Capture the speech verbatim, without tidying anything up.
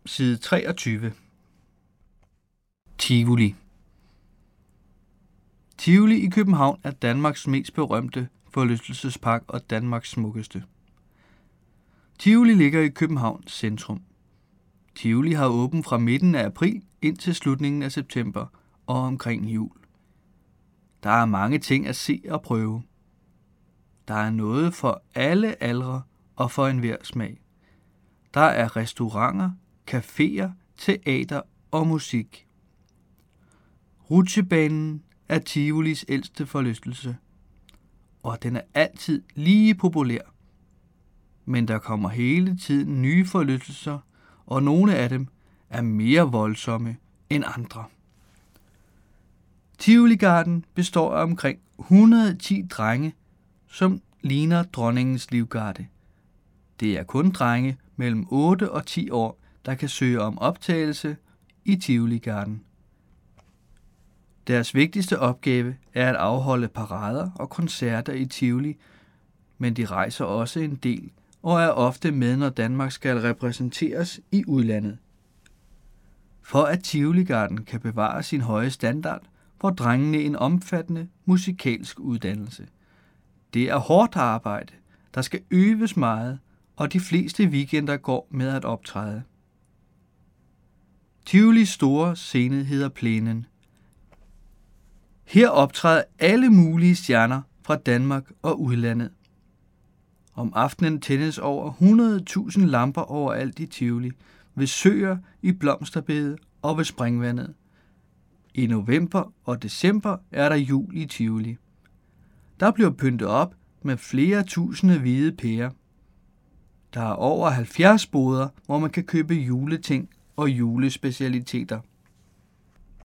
side treogtyve. Tivoli. Tivoli i København er Danmarks mest berømte forlystelsespark og Danmarks smukkeste. Tivoli ligger i Københavns centrum. Tivoli har åbent fra midten af april indtil slutningen af september og omkring jul. Der er mange ting at se og prøve. Der er noget for alle aldre og for enhver smag. Der er restauranter, caféer, teater og musik. Rutsjebanen er Tivolis ældste forlystelse, og den er altid lige populær. Men der kommer hele tiden nye forlystelser, og nogle af dem er mere voldsomme end andre. Tivoligarden består af omkring et hundrede og ti drenge, som ligner dronningens livgarde. Det er kun drenge mellem otte og ti år, der kan søge om optagelse i Tivoligarden. Deres vigtigste opgave er at afholde parader og koncerter i Tivoli, men de rejser også en del og er ofte med, når Danmark skal repræsenteres i udlandet. For at Tivoligarden kan bevare sin høje standard, får drengene en omfattende musikalsk uddannelse. Det er hårdt arbejde, der skal øves meget, og de fleste weekender går med at optræde. Tivolis store scene hedder Plænen. Her optræder alle mulige stjerner fra Danmark og udlandet. Om aftenen tændes over hundrede tusind lamper overalt i Tivoli, ved søer, i blomsterbedet og ved springvandet. I november og december er der jul i Tivoli. Der bliver pyntet op med flere tusinde hvide pærer. Der er over halvfjerds boder, hvor man kan købe juleting og julespecialiteter.